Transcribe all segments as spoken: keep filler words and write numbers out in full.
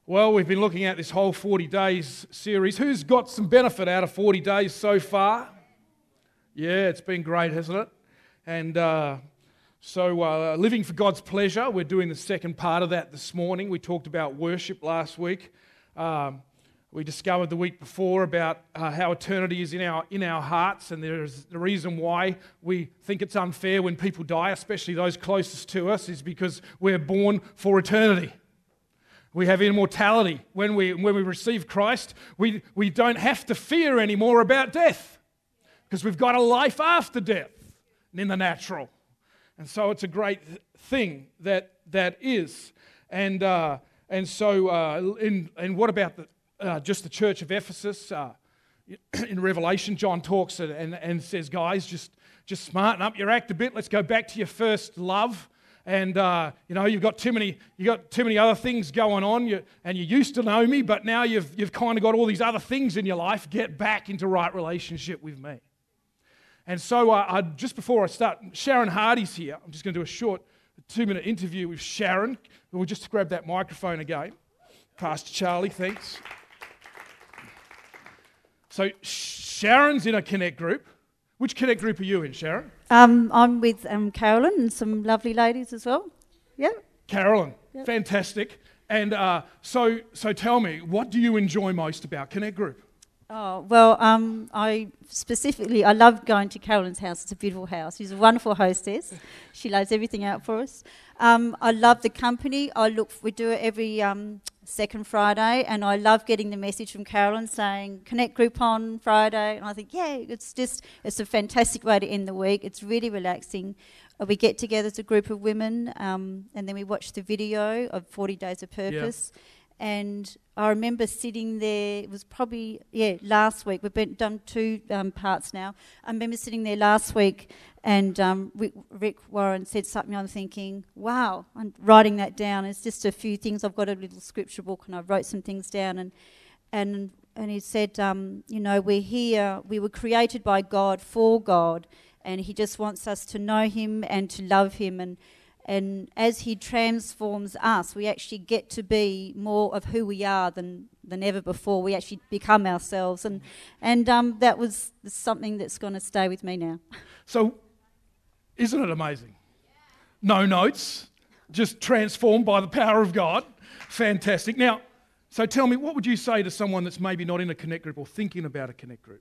Well, we've been looking at this whole forty days series. Who's got some benefit out of forty days so far? Yeah, it's been great, hasn't it? And uh, so uh, living for God's pleasure, we're doing the second part of that this morning. We talked about worship last week. Um, we discovered the week before about uh, how eternity is in our in our hearts, and there's the reason why we think it's unfair when people die, especially those closest to us, is because we're born for eternity. We have immortality. When we when we receive Christ, we, we don't have to fear anymore about death because we've got a life after death in the natural. And so it's a great thing that that is. And uh, and so uh, in and what about the, uh, just the church of Ephesus? Uh, in Revelation, John talks and, and, and says, guys, just, just smarten up your act a bit. Let's go back to your first love. And uh, you know, you've got too many, you got too many other things going on. You, and you used to know me, but now you've you've kind of got all these other things in your life. Get back into right relationship with me. And so, uh, I, just before I start, Sharon Hardy's here. I'm just going to do a short two-minute interview with Sharon. We'll just grab that microphone again. Pastor Charlie, thanks. So Sharon's in a Connect group. Which Connect group are you in, Sharon? Um, I'm with um, Carolyn and some lovely ladies as well. Yeah. Carolyn, yep. Fantastic. And uh, so, so tell me, what do you enjoy most about Connect group? Oh well, um, I specifically I love going to Carolyn's house. It's a beautiful house. She's a wonderful hostess. She lays everything out for us. Um, I love the company. I look. We do it every um, second Friday, and I love getting the message from Carolyn saying Connect group on Friday. And I think, yeah, it's just it's a fantastic way to end the week. It's really relaxing. Uh, we get together as a group of women, um, and then we watch the video of forty Days of Purpose. Yeah. And I remember sitting there, it was probably, yeah, last week. We've been, done two um, parts now. I remember sitting there last week and um, Rick, Rick Warren said something. I'm thinking, wow, I'm writing that down. It's just a few things. I've got a little scripture book and I wrote some things down. And and and he said, um, you know, we're here, we were created by God for God. And he just wants us to know him and to love him. And And as he transforms us, we actually get to be more of who we are than, than ever before. We actually become ourselves. And and um, that was something that's going to stay with me now. So, isn't it amazing? No notes, just transformed by the power of God. Fantastic. Now, so tell me, what would you say to someone that's maybe not in a Connect group or thinking about a Connect group?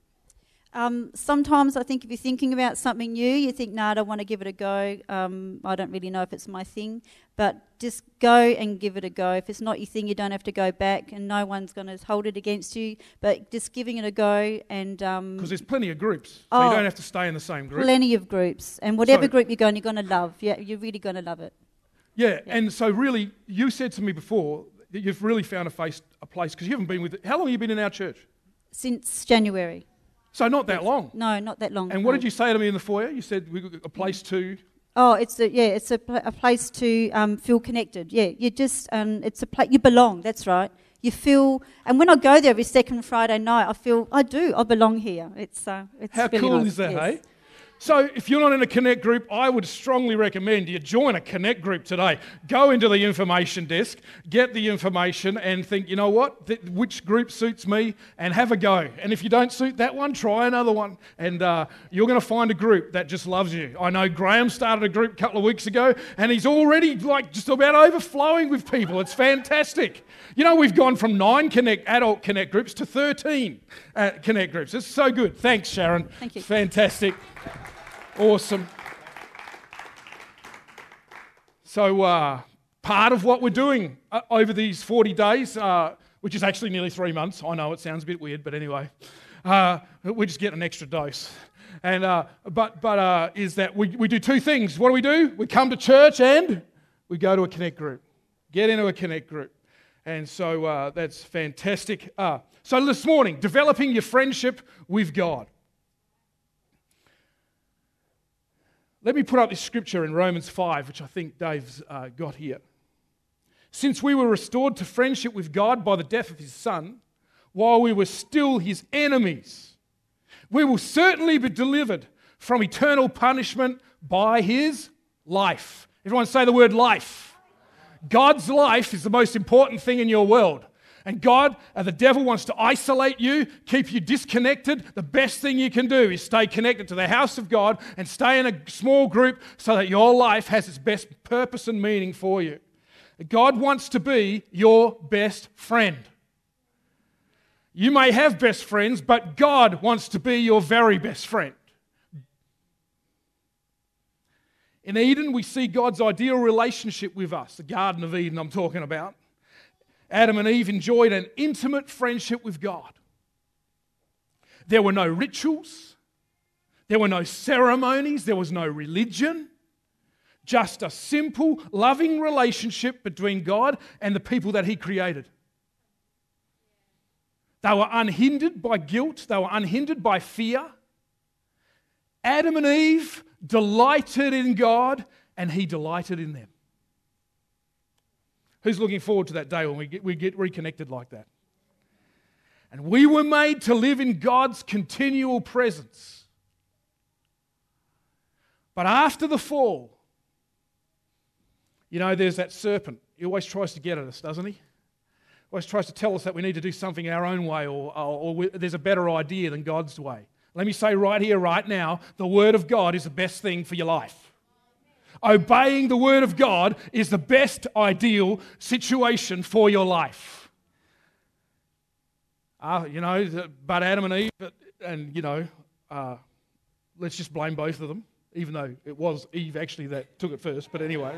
Um, sometimes I think if you're thinking about something new, you think, no, nah, I don't want to give it a go. Um, I don't really know if it's my thing. But just go and give it a go. If it's not your thing, you don't have to go back and no one's going to hold it against you. But just giving it a go and... Because um, there's plenty of groups, so oh, you don't have to stay in the same group. Plenty of groups. And whatever so, group you're going, you're going to love. Yeah, you're really going to love it. Yeah, yeah, and so really, you said to me before that you've really found a, face, a place, because you haven't been with it. How long have you been in our church? Since January. So not that long? No, not that long. And what no. did you say to me in the foyer? You said we got a place to... Oh, it's a, yeah, it's a, pl- a place to um, feel connected. Yeah, you just, um, it's a place, you belong, that's right. You feel, and when I go there every second Friday night, I feel, I do, I belong here. It's, uh, it's How really cool nice. is that, yes. hey? So if you're not in a Connect group, I would strongly recommend you join a Connect group today. Go into the information desk, get the information and think, you know what, Th- which group suits me, and have a go. And if you don't suit that one, try another one. And uh, you're going to find a group that just loves you. I know Graham started a group a couple of weeks ago and he's already like just about overflowing with people. It's fantastic. You know, we've gone from nine Connect adult Connect groups to thirteen uh, Connect groups. It's so good. Thanks, Sharon. Thank you. Fantastic. Awesome. So uh, part of what we're doing uh, over these forty days, uh, which is actually nearly three months. I know it sounds a bit weird, but anyway, uh, we're just getting an extra dose. And uh, but but uh, is that we, we do two things. What do we do? We come to church and we go to a Connect group. Get into a Connect group. And so uh, that's fantastic. Uh, so this morning, developing your friendship with God. Let me put up this scripture in Romans five, which I think Dave's uh, got here. Since we were restored to friendship with God by the death of his Son, while we were still his enemies, we will certainly be delivered from eternal punishment by his life. Everyone say the word life. God's life is the most important thing in your world. And God, uh, the devil wants to isolate you, keep you disconnected. The best thing you can do is stay connected to the house of God and stay in a small group so that your life has its best purpose and meaning for you. God wants to be your best friend. You may have best friends, but God wants to be your very best friend. In Eden, we see God's ideal relationship with us, the Garden of Eden I'm talking about. Adam and Eve enjoyed an intimate friendship with God. There were no rituals. There were no ceremonies. There was no religion. Just a simple, loving relationship between God and the people that He created. They were unhindered by guilt. They were unhindered by fear. Adam and Eve delighted in God, and He delighted in them. Who's looking forward to that day when we get, we get reconnected like that? And we were made to live in God's continual presence. But after the fall, you know, there's that serpent. He always tries to get at us, doesn't he? Always tries to tell us that we need to do something our own way, or, or, or we, there's a better idea than God's way. Let me say right here, right now, the Word of God is the best thing for your life. Obeying the Word of God is the best ideal situation for your life. Uh, you know, but Adam and Eve, and, you know, uh, let's just blame both of them, even though it was Eve actually that took it first, but anyway.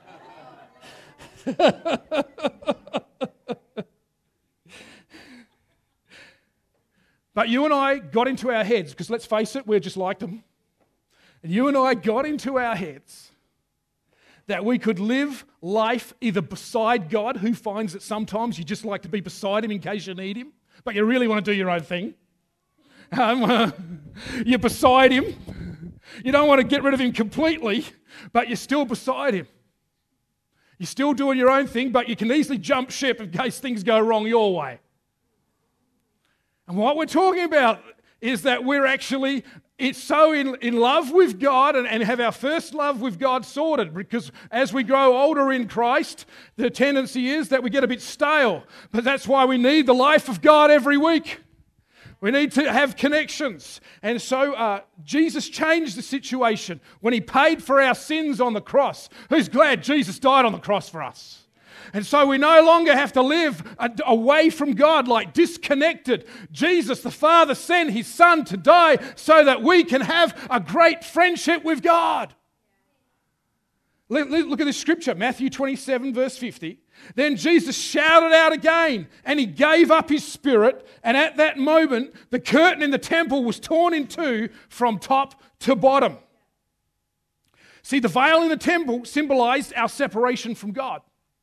But you and I got into our heads, because let's face it, we're just like them. And you and I got into our heads that we could live life either beside God, who finds that sometimes you just like to be beside Him in case you need Him, but you really want to do your own thing. Um, uh, you're beside Him. You don't want to get rid of Him completely, but you're still beside Him. You're still doing your own thing, but you can easily jump ship in case things go wrong your way. And what we're talking about is that we're actually it's so in, in love with God and, and have our first love with God sorted, because as we grow older in Christ, the tendency is that we get a bit stale. But that's why we need the life of God every week. We need to have connections. And so uh, Jesus changed the situation when He paid for our sins on the cross. Who's glad Jesus died on the cross for us? And so we no longer have to live away from God, like disconnected. Jesus, the Father, sent His Son to die so that we can have a great friendship with God. Look at this scripture, Matthew twenty-seven, verse fifty. Then Jesus shouted out again, and He gave up His spirit, and at that moment, the curtain in the temple was torn in two from top to bottom. See, the veil in the temple symbolized our separation from God.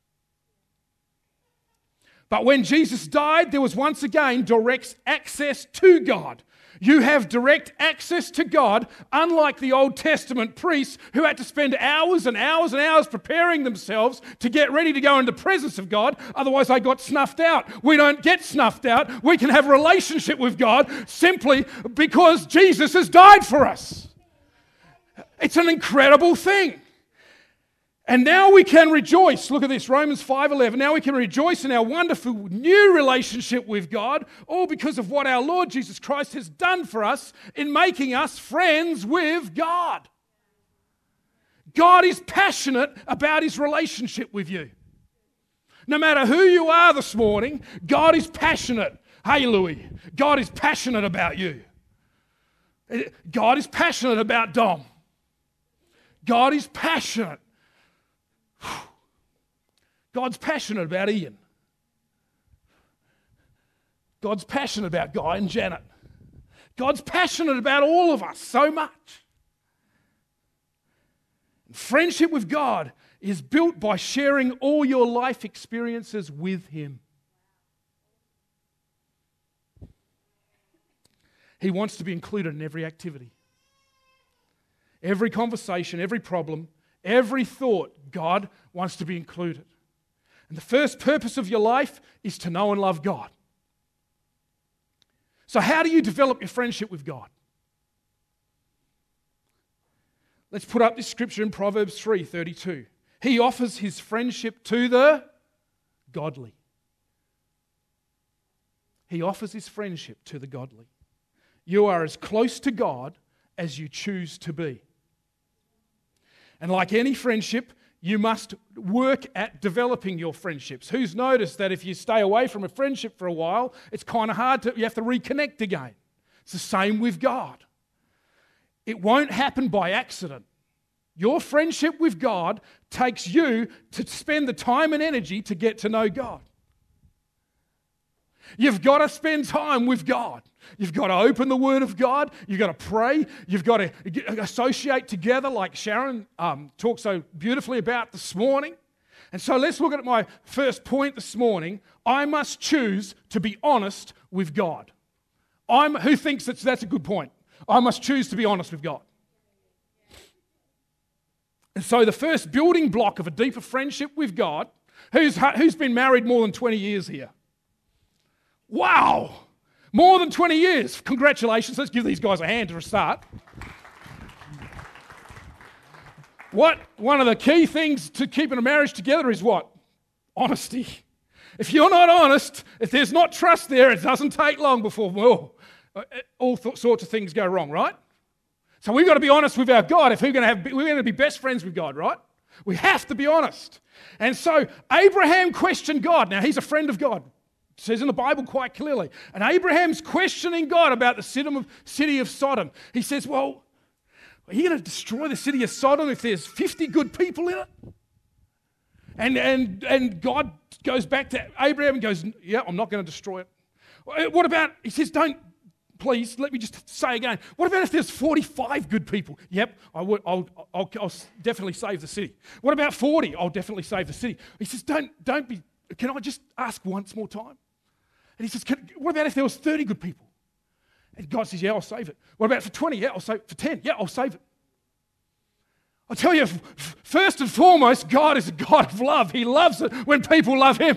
But when Jesus died, there was once again direct access to God. You have direct access to God, unlike the Old Testament priests who had to spend hours and hours and hours preparing themselves to get ready to go into the presence of God. Otherwise, they got snuffed out. We don't get snuffed out. We can have a relationship with God simply because Jesus has died for us. It's an incredible thing. And now we can rejoice. Look at this, Romans five eleven. Now we can rejoice in our wonderful new relationship with God, all because of what our Lord Jesus Christ has done for us in making us friends with God. God is passionate about His relationship with you. No matter who you are this morning, God is passionate. Hey, Louis, God is passionate about you. God is passionate about Dom. God is passionate. God's passionate about Ian. God's passionate about Guy and Janet. God's passionate about all of us so much. Friendship with God is built by sharing all your life experiences with Him. He wants to be included in every activity, every conversation, every problem, every thought. God wants to be included. And the first purpose of your life is to know and love God. So how do you develop your friendship with God? Let's put up this scripture in Proverbs three thirty-two. He offers His friendship to the godly. He offers his friendship to the godly. You are as close to God as you choose to be. And like any friendship, you must work at developing your friendships. Who's noticed that if you stay away from a friendship for a while, it's kind of hard to, you have to reconnect again. It's the same with God. It won't happen by accident. Your friendship with God takes you to spend the time and energy to get to know God. You've got to spend time with God. You've got to open the Word of God. You've got to pray. You've got to associate together like Sharon um, talked so beautifully about this morning. And so let's look at my first point this morning. I must choose to be honest with God. I'm, who thinks that that's a good point? I must choose to be honest with God. And so the first building block of a deeper friendship with God, who's, who's been married more than twenty years here? Wow! More than twenty years. Congratulations. Let's give these guys a hand to a start. What? One of the key things to keeping a marriage together is what? Honesty. If you're not honest, if there's not trust there, it doesn't take long before, well, all th- sorts of things go wrong, right? So we've got to be honest with our God if we're going to have, we're going to be best friends with God, right? We have to be honest. And so Abraham questioned God. Now, he's a friend of God. It says in the Bible quite clearly. And Abraham's questioning God about the city of Sodom. He says, well, are you going to destroy the city of Sodom if there's fifty good people in it? And, and, and God goes back to Abraham and goes, yeah, I'm not going to destroy it. What about, he says, don't, please, let me just say again, what about if there's forty-five good people? Yep, I would, I'll, I'll, I'll definitely save the city. What about forty? I'll definitely save the city. He says, don't, don't be, can I just ask once more time? And he says, can, what about if there was thirty good people? And God says, yeah, I'll save it. What about for twenty? Yeah, I'll save it. For ten? Yeah, I'll save it. I'll tell you, f- first and foremost, God is a God of love. He loves it when people love Him.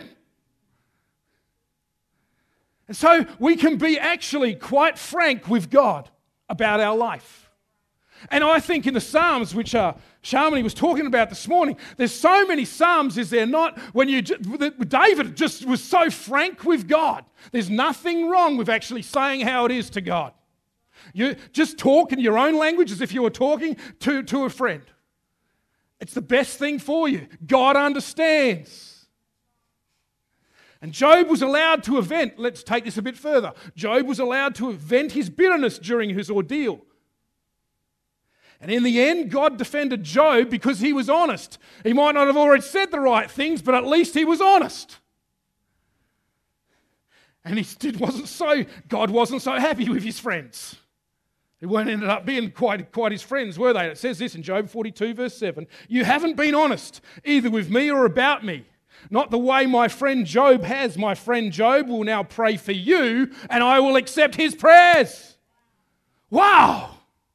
And so we can be actually quite frank with God about our life. And I think in the Psalms, which uh, Sharmini was talking about this morning, there's so many Psalms, is there not? When you David just was so frank with God. There's nothing wrong with actually saying how it is to God. You just talk in your own language as if you were talking to, to a friend. It's the best thing for you. God understands. And Job was allowed to vent. Let's take this a bit further. Job was allowed to vent his bitterness during his ordeal. And in the end, God defended Job because he was honest. He might not have already said the right things, but at least he was honest. And he wasn't so, God wasn't so happy with his friends. They weren't ended up being quite, quite his friends, were they? It says this in Job forty-two, verse seven. You haven't been honest, either with me or about me. Not the way my friend Job has. My friend Job will now pray for you, and I will accept his prayers. Wow!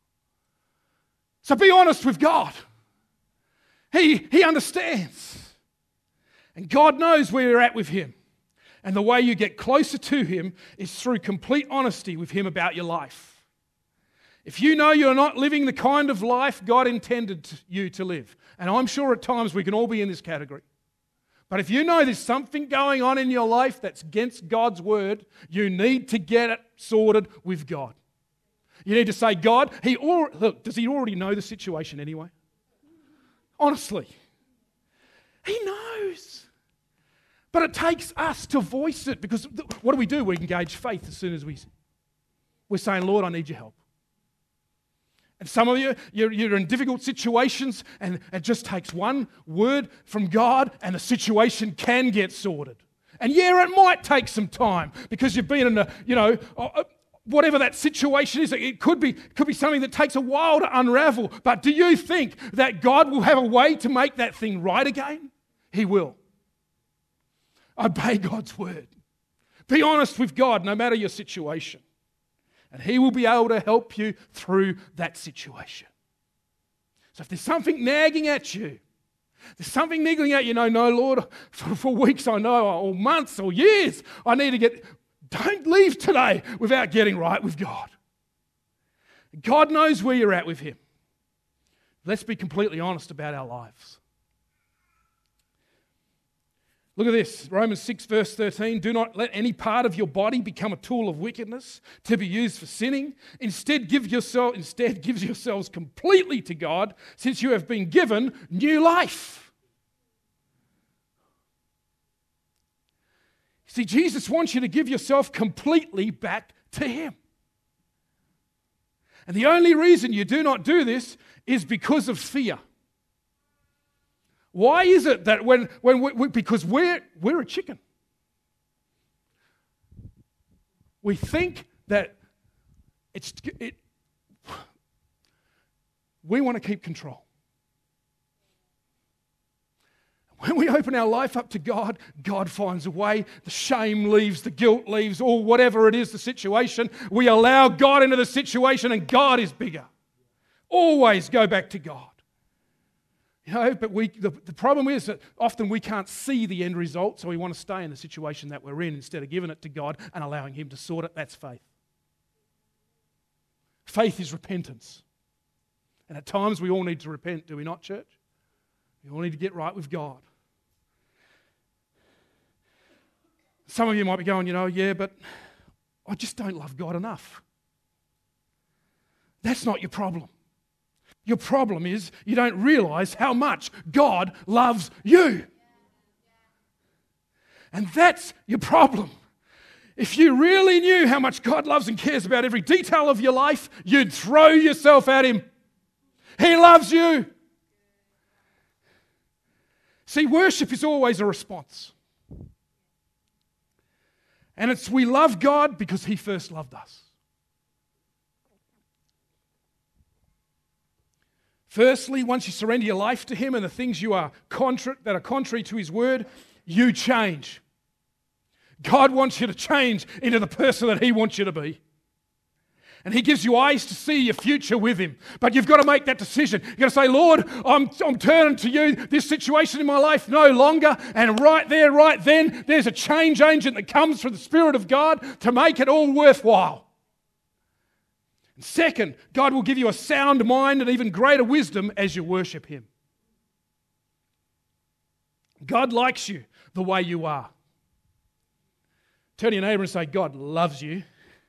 So be honest with God. He, he understands. And God knows where you're at with Him. And the way you get closer to Him is through complete honesty with Him about your life. If you know you're not living the kind of life God intended you to live, and I'm sure at times we can all be in this category, but if you know there's something going on in your life that's against God's word, you need to get it sorted with God. You need to say, God, He al- look, does He already know the situation anyway? Honestly. He knows. But it takes us to voice it, because th- what do we do? We engage faith as soon as we... We're saying, Lord, I need your help. And some of you, you're, you're in difficult situations, and it just takes one word from God and the situation can get sorted. And yeah, it might take some time because you've been in a, you know, whatever that situation is, it could be, could be something that takes a while to unravel. But do you think that God will have a way to make that thing right again? He will. Obey God's word. Be honest with God no matter your situation. And He will be able to help you through that situation. So if there's something nagging at you, there's something niggling at you, no, no, Lord, for, for weeks I know, or months or years, I need to get, don't leave today without getting right with God. God knows where you're at with Him. Let's be completely honest about our lives. Look at this, Romans six verse thirteen, do not let any part of your body become a tool of wickedness to be used for sinning. Instead, give yourself, instead give yourselves completely to God, since you have been given new life. See, Jesus wants you to give yourself completely back to Him. And the only reason you do not do this is because of fear. Why is it that when, when we, we, because we're, we're a chicken. We think that it's, it, we want to keep control. When we open our life up to God, God finds a way. The shame leaves, the guilt leaves, or whatever it is, the situation. We allow God into the situation and God is bigger. Always go back to God. You know, but we, the, the problem is that often we can't see the end result, so we want to stay in the situation that we're in instead of giving it to God and allowing Him to sort it. That's faith. Faith is repentance. And at times we all need to repent, do we not, church? We all need to get right with God. Some of you might be going, you know, yeah, but I just don't love God enough. That's not your problem. Your problem is you don't realize how much God loves you. And that's your problem. If you really knew how much God loves and cares about every detail of your life, you'd throw yourself at Him. He loves you. See, worship is always a response. And it's we love God because He first loved us. Firstly, once you surrender your life to Him and the things you are contra- that are contrary to His word, you change. God wants you to change into the person that He wants you to be. And He gives you eyes to see your future with Him. But you've got to make that decision. You've got to say, Lord, I'm, I'm turning to You. This situation in my life no longer. And right there, right then, there's a change agent that comes from the Spirit of God to make it all worthwhile. And second, God will give you a sound mind and even greater wisdom as you worship Him. God likes you the way you are. Turn to your neighbour and say, God loves you.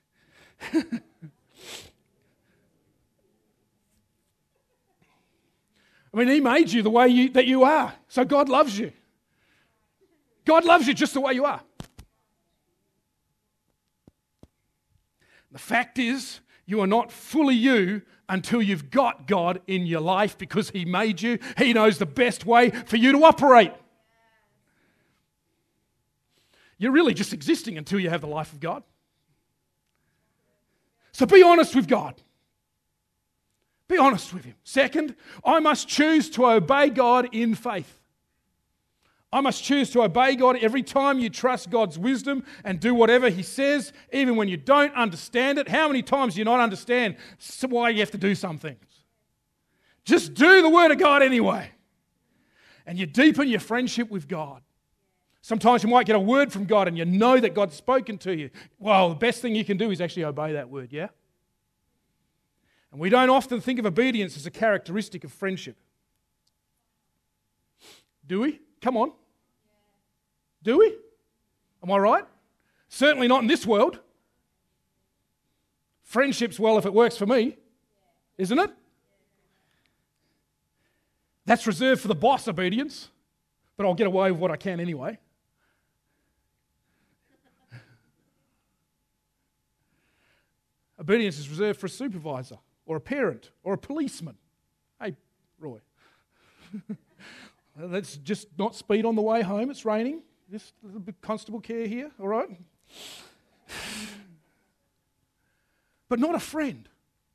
I mean, He made you the way you, that you are. So God loves you. God loves you just the way you are. The fact is, you are not fully you until you've got God in your life because He made you. He knows the best way for you to operate. You're really just existing until you have the life of God. So be honest with God. Be honest with Him. Second, I must choose to obey God in faith. I must choose to obey God every time you trust God's wisdom and do whatever He says, even when you don't understand it. How many times do you not understand why you have to do some things? Just do the Word of God anyway. And you deepen your friendship with God. Sometimes you might get a word from God and you know that God's spoken to you. Well, the best thing you can do is actually obey that word, yeah? And we don't often think of obedience as a characteristic of friendship. Do we? Come on. Do we? Am I right? Certainly not in this world. Friendship's well if it works for me, isn't it? That's reserved for the boss, obedience. But I'll get away with what I can anyway. Obedience is reserved for a supervisor or a parent or a policeman. Hey, Roy, let's just not speed on the way home. It's raining. Just a little bit constable care here, all right? But not a friend.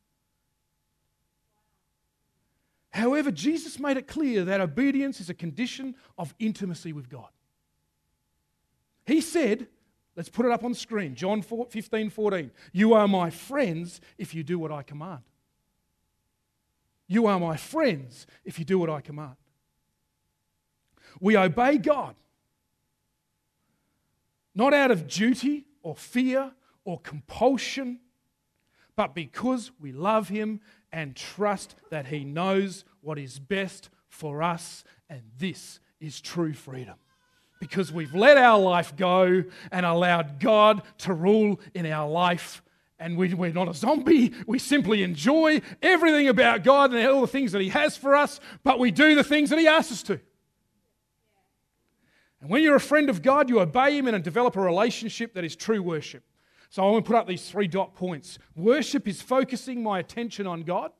However, Jesus made it clear that obedience is a condition of intimacy with God. He said, let's put it up on the screen, John fifteen fourteen, you are my friends if you do what I command. You are my friends if you do what I command. We obey God, not out of duty or fear or compulsion, but because we love Him and trust that He knows what is best for us, and this is true freedom. because we've let our life go and allowed God to rule in our life. And we, we're not a zombie. We simply enjoy everything about God and all the things that He has for us, but we do the things that He asks us to. And when you're a friend of God, you obey Him and develop a relationship that is true worship. So I want to put up these three dot points. Worship is focusing my attention on God.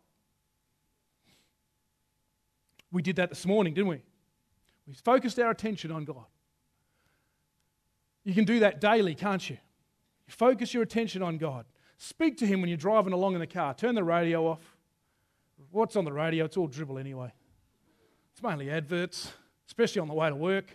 We did that this morning, didn't we? We focused our attention on God. You can do that daily, can't you? You focus your attention on God. Speak to Him when you're driving along in the car. Turn the radio off. What's on the radio? It's all dribble anyway. It's mainly adverts, especially on the way to work.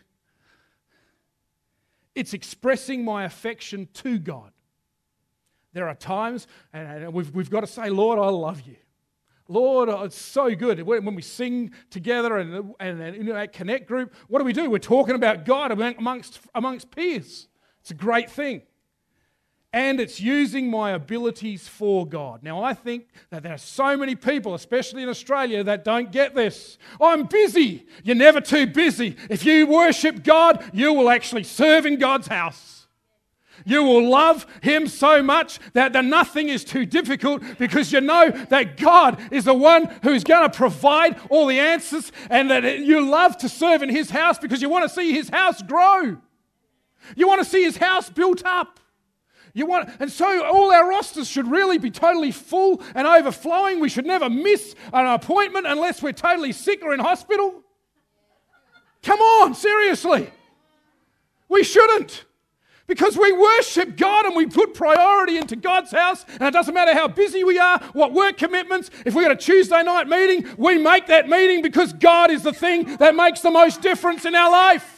It's expressing my affection to God. There are times, and we've, we've got to say, Lord, I love you. Lord, it's so good. When we sing together and, and, and in that Connect group, what do we do? We're talking about God amongst, amongst peers. It's a great thing. And it's using my abilities for God. Now, I think that there are so many people, especially in Australia, that don't get this. I'm busy. You're never too busy. If you worship God, you will actually serve in God's house. You will love Him so much that the nothing is too difficult because you know that God is the one who's going to provide all the answers, and that you love to serve in His house because you want to see His house grow. You want to see His house built up. You want, and so all our rosters should really be totally full and overflowing. We should never miss an appointment unless we're totally sick or in hospital. Come on, seriously. We shouldn't. Because we worship God and we put priority into God's house, and it doesn't matter how busy we are, what work commitments. If we've got a Tuesday night meeting, we make that meeting because God is the thing that makes the most difference in our life.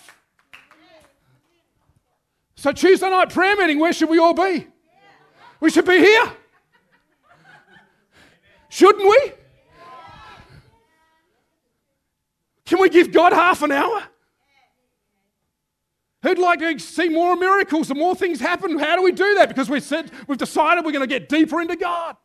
So Tuesday night prayer meeting, where should we all be? We should be here. Shouldn't we? Can we give God half an hour? Who'd like to see more miracles and more things happen? How do we do that? Because we said, we've decided we're going to get deeper into God.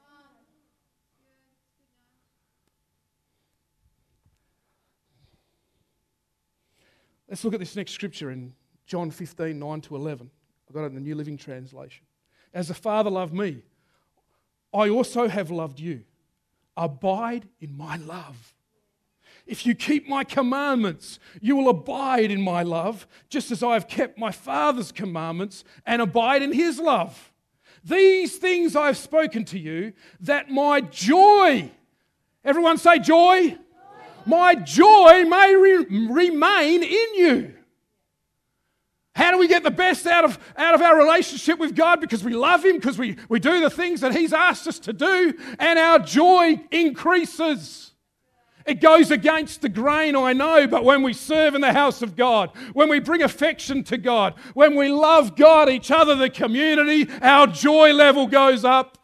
Let's look at this next scripture in John fifteen, nine to eleven. I've got it in the New Living Translation. As the Father loved me, I also have loved you. Abide in my love. If you keep my commandments, you will abide in my love, just as I have kept my Father's commandments and abide in His love. These things I have spoken to you, that my joy, everyone say joy, joy. My joy may re- remain in you. How do we get the best out of, out of our relationship with God? Because we love Him, because we, we do the things that He's asked us to do, and our joy increases. It goes against the grain, I know, but when we serve in the house of God, when we bring affection to God, when we love God, each other, the community, our joy level goes up.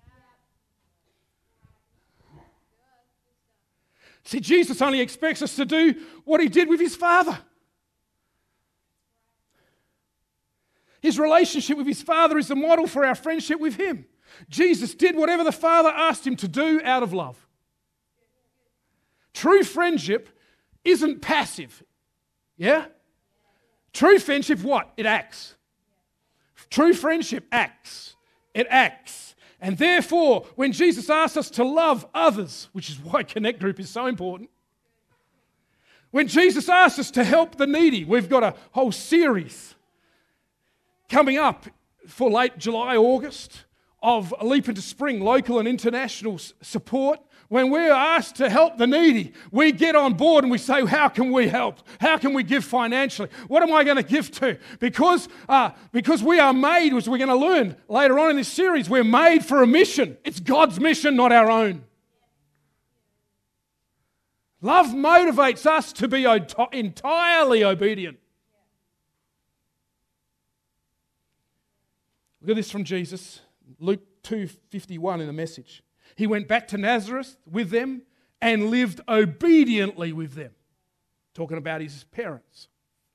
See, Jesus only expects us to do what He did with His Father. His relationship with His Father is the model for our friendship with Him. Jesus did whatever the Father asked Him to do out of love. True friendship isn't passive. Yeah? True friendship, what? It acts. True friendship acts. It acts. And therefore, when Jesus asks us to love others, which is why Connect Group is so important, when Jesus asks us to help the needy, we've got a whole series coming up for late July, August, of A Leap into Spring, local and international support. When we're asked to help the needy, we get on board and we say, how can we help? How can we give financially? What am I going to give to? Because, uh, because we are made, as we're going to learn later on in this series, we're made for a mission. It's God's mission, not our own. Love motivates us to be entirely obedient. Look at this from Jesus, Luke two fifty-one in the Message. He went back to Nazareth with them and lived obediently with them. Talking about his parents.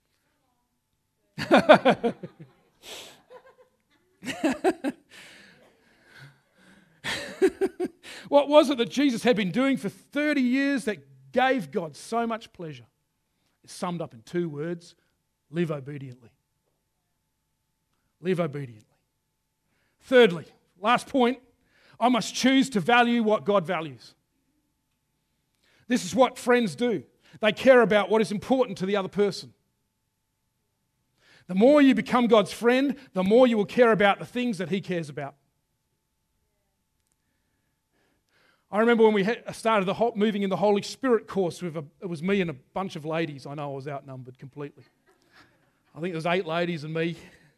What was it that Jesus had been doing for thirty years that gave God so much pleasure? It's summed up in two words: Live obediently. Live obediently. Thirdly, last point, I must choose to value what God values. This is what friends do. They care about what is important to the other person. The more you become God's friend, the more you will care about the things that He cares about. I remember when we started the Moving in the Holy Spirit course, with a, it was me and a bunch of ladies. I know I was outnumbered completely. I think there was eight ladies and me.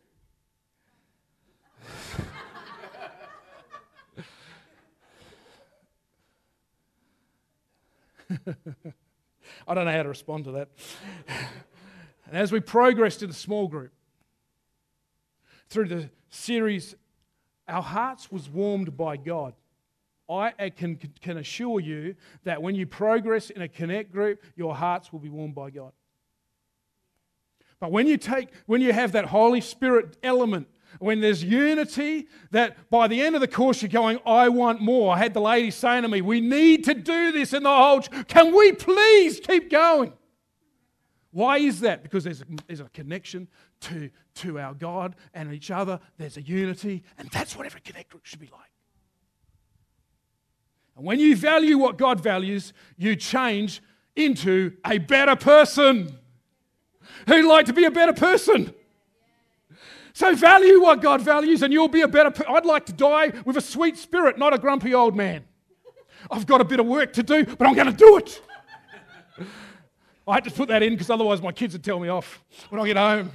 I don't know how to respond to that. And as we progressed in the small group, through the series, our hearts was warmed by God. I can, can assure you that when you progress in a connect group, your hearts will be warmed by God. But when you take, when you have that Holy Spirit element, when there's unity, that by the end of the course you're going, I want more. I had the lady saying to me, we need to do this in the whole church. Can we please keep going? Why is that? Because there's a, there's a connection to, to our God and each other. There's a unity, and that's what every connect group should be like. And when you value what God values, you change into a better person. Who'd like to be a better person? So value what God values and you'll be a better person. I'd like to die with a sweet spirit, not a grumpy old man. I've got a bit of work to do, but I'm going to do it. I had to put that in because otherwise my kids would tell me off when I get home.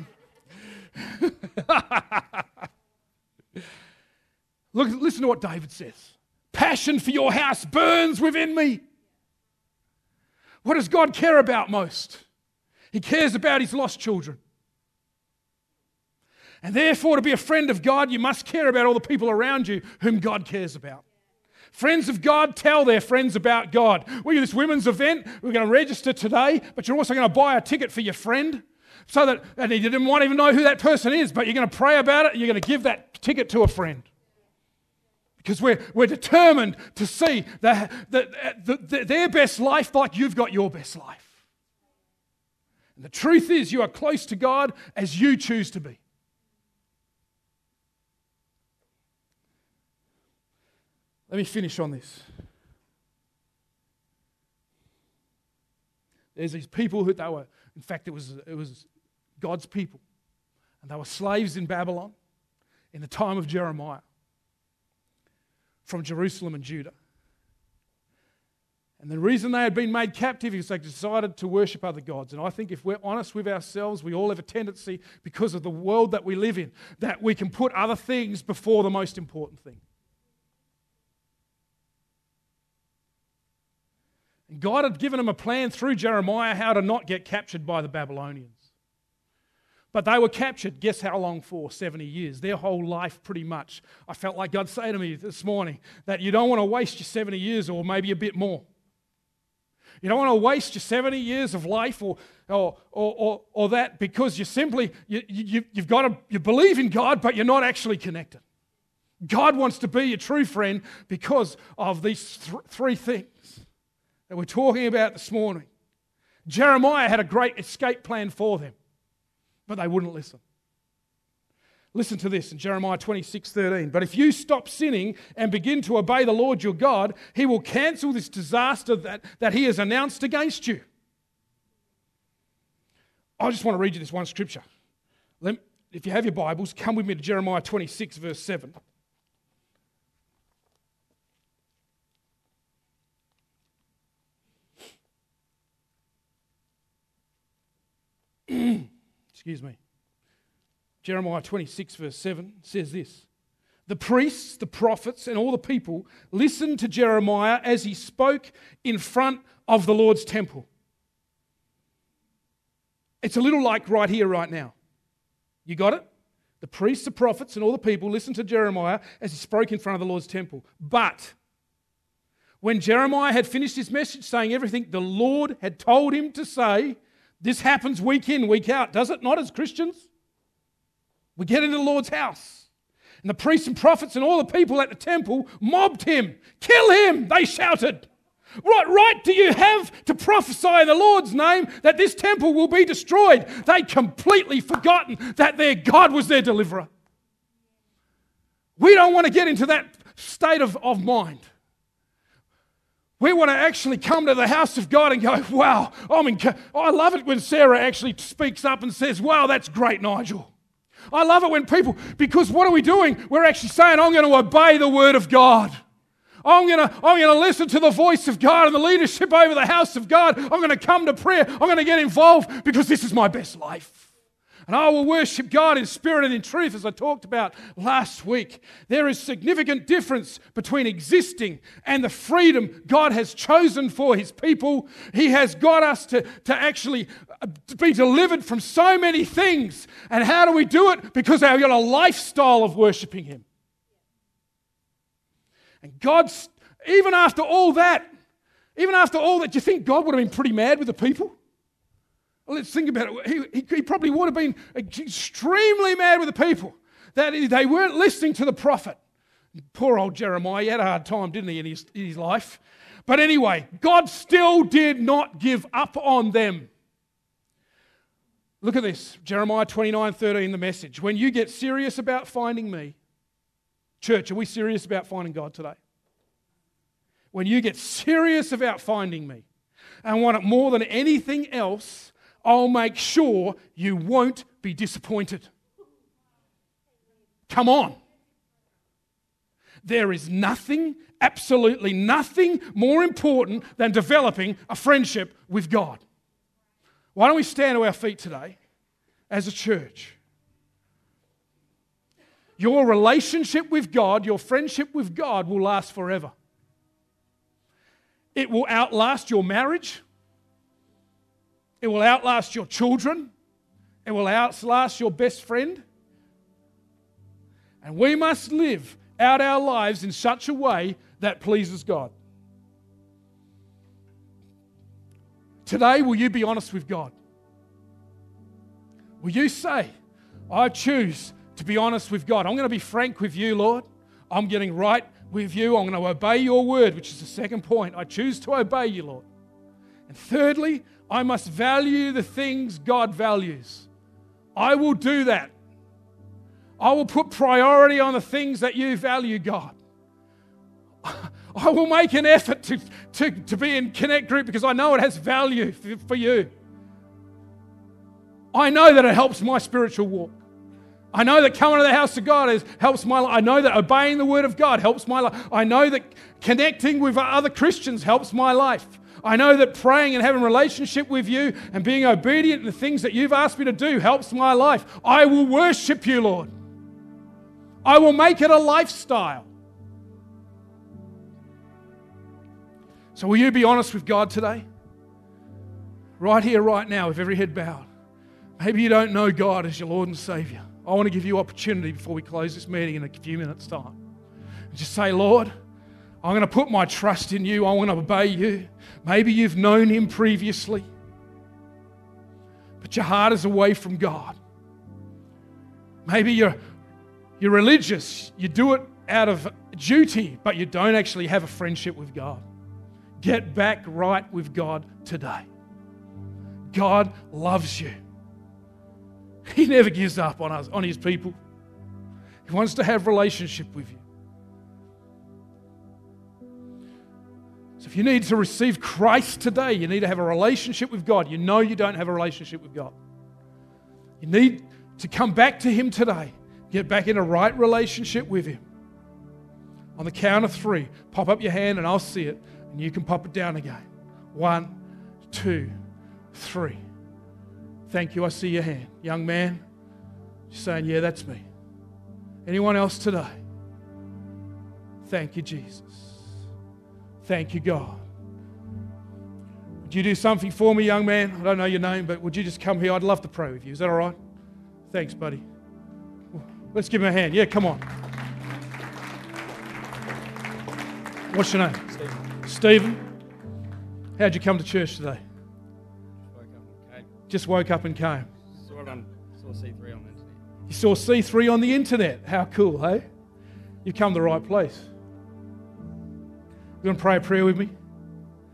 Look, listen to what David says. Passion for your house burns within me. What does God care about most? He cares about his lost children. And therefore, to be a friend of God, you must care about all the people around you whom God cares about. Friends of God tell their friends about God. We're at this women's event. We're going to register today, but you're also going to buy a ticket for your friend so that, and you didn't want to even know who that person is, but you're going to pray about it and you're going to give that ticket to a friend. Because we're, we're determined to see the, the, the, the, their best life like you've got your best life. And the truth is you are close to God as you choose to be. Let me finish on this. There's these people who they were, in fact, it was, it was God's people. And they were slaves in Babylon in the time of Jeremiah from Jerusalem and Judah. And the reason they had been made captive is they decided to worship other gods. And I think if we're honest with ourselves, we all have a tendency, because of the world that we live in, that we can put other things before the most important thing. And God had given them a plan through Jeremiah how to not get captured by the Babylonians. But they were captured, guess how long for? seventy years. Their whole life pretty much. I felt like God say to me this morning that you don't want to waste your seventy years or maybe a bit more. You don't want to waste your seventy years of life or or or, or, or that because you simply, you, you, you've got to, you believe in God but you're not actually connected. God wants to be your true friend because of these th- three things that we're talking about this morning. Jeremiah had a great escape plan for them, but they wouldn't listen. Listen to this in Jeremiah twenty-six thirteen. But if you stop sinning and begin to obey the Lord your God, he will cancel this disaster that, that he has announced against you. I just want to read you this one scripture. Let, if you have your Bibles, come with me to Jeremiah twenty-six verse seven. Excuse me. Jeremiah twenty-six verse seven says this. The priests, the prophets, and all the people listened to Jeremiah as he spoke in front of the Lord's temple. It's a little like right here, right now. You got it? The priests, the prophets, and all the people listened to Jeremiah as he spoke in front of the Lord's temple. But when Jeremiah had finished his message saying everything the Lord had told him to say, this happens week in, week out, does it not, as Christians? We get into the Lord's house. And the priests and prophets and all the people at the temple mobbed him. Kill him, they shouted. What right do you have to prophesy in the Lord's name that this temple will be destroyed? They'd completely forgotten that their God was their deliverer. We don't want to get into that state of, of mind. We want to actually come to the house of God and go, wow, I mean, I love it when Sarah actually speaks up and says, wow, that's great, Nigel. I love it when people, because what are we doing? We're actually saying, I'm going to obey the word of God. I'm going to I'm going to listen to the voice of God and the leadership over the house of God. I'm going to come to prayer. I'm going to get involved because this is my best life. And I will worship God in spirit and in truth, as I talked about last week. There is significant difference between existing and the freedom God has chosen for his people. He has got us to, to actually be delivered from so many things. And how do we do it? Because we've got a lifestyle of worshiping him. And God's, even after all that, even after all that, do you think God would have been pretty mad with the people? Well, let's think about it. He, he, he probably would have been extremely mad with the people that they weren't listening to the prophet. Poor old Jeremiah, he had a hard time, didn't he, in his, in his life? But anyway, God still did not give up on them. Look at this, Jeremiah twenty-nine thirteen, the Message. When you get serious about finding me, church, are we serious about finding God today? When you get serious about finding me and want it more than anything else, I'll make sure you won't be disappointed. Come on. There is nothing, absolutely nothing more important than developing a friendship with God. Why don't we stand to our feet today as a church? Your relationship with God, your friendship with God will last forever. It will outlast your marriage. It will outlast your children. It will outlast your best friend. And we must live out our lives in such a way that pleases God. Today, will you be honest with God? Will you say, I choose to be honest with God. I'm going to be frank with you, Lord. I'm getting right with you. I'm going to obey your word, which is the second point. I choose to obey you, Lord. And thirdly, I must value the things God values. I will do that. I will put priority on the things that you value, God. I will make an effort to, to, to be in Connect Group because I know it has value for, for you. I know that it helps my spiritual walk. I know that coming to the house of God is, helps my life. I know that obeying the word of God helps my life. I know that connecting with other Christians helps my life. I know that praying and having a relationship with you and being obedient in the things that you've asked me to do helps my life. I will worship you, Lord. I will make it a lifestyle. So will you be honest with God today? Right here, right now, with every head bowed. Maybe you don't know God as your Lord and Savior. I want to give you opportunity before we close this meeting in a few minutes' time. Just say, Lord, I'm going to put my trust in you. I want to obey you. Maybe you've known him previously, but your heart is away from God. Maybe you're, you're religious. You do it out of duty, but you don't actually have a friendship with God. Get back right with God today. God loves you. He never gives up on us, on his people. He wants to have a relationship with you. So if you need to receive Christ today, you need to have a relationship with God. You know you don't have a relationship with God. You need to come back to him today. Get back in a right relationship with him. On the count of three, pop up your hand and I'll see it. And you can pop it down again. One, two, three. Thank you. I see your hand. Young man, you're saying, yeah, that's me. Anyone else today? Thank you, Jesus. Thank you, God. Would you do something for me, young man? I don't know your name, but would you just come here? I'd love to pray with you. Is that all right? Thanks, buddy. Let's give him a hand. Yeah, come on. What's your name? Stephen. Stephen. How'd you come to church today? Woke up and came. Just woke up and came. Saw it on, saw C three on the internet. You saw C three on the internet. How cool, hey? You've come to the right place. You want to pray a prayer with me?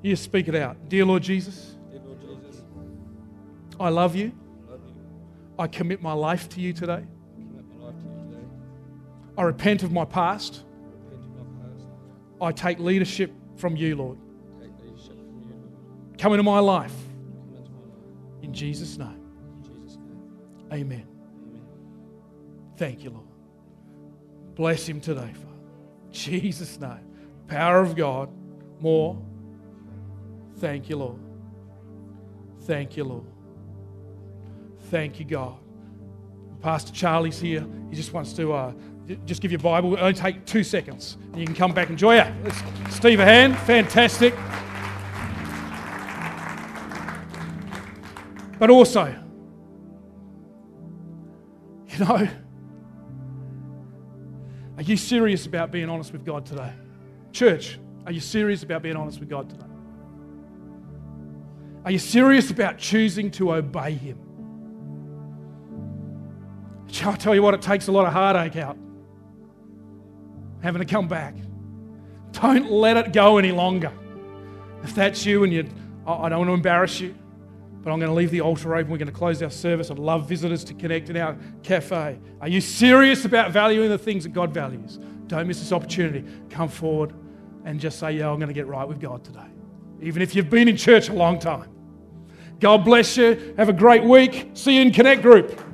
You speak it out. Dear Lord Jesus, Dear Lord Jesus, I love you. I love you. I commit my life to you today. I commit my life to you today. I repent of my past. I repent of my past. I take leadership from you, Lord. Take leadership from you, Lord. Come into my life. Come into my life. In Jesus' name. In Jesus' name. Amen. Amen. Thank you, Lord. Bless him today, Father. Jesus' name. Power of God. More. Thank you, Lord. Thank you, Lord. Thank you, God. Pastor Charlie's here. He just wants to uh, just give you a Bible. It'll only take two seconds. And you can come back and join you. Let's Steve a hand. Fantastic. But also, you know, are you serious about being honest with God today? Church, are you serious about being honest with God today? Are you serious about choosing to obey him? I'll tell you what, it takes a lot of heartache out. Having to come back. Don't let it go any longer. If that's you and you, I don't want to embarrass you, but I'm going to leave the altar open. We're going to close our service. I'd love visitors to connect in our cafe. Are you serious about valuing the things that God values? Don't miss this opportunity. Come forward and just say, yeah, I'm going to get right with God today. Even if you've been in church a long time. God bless you. Have a great week. See you in Connect Group.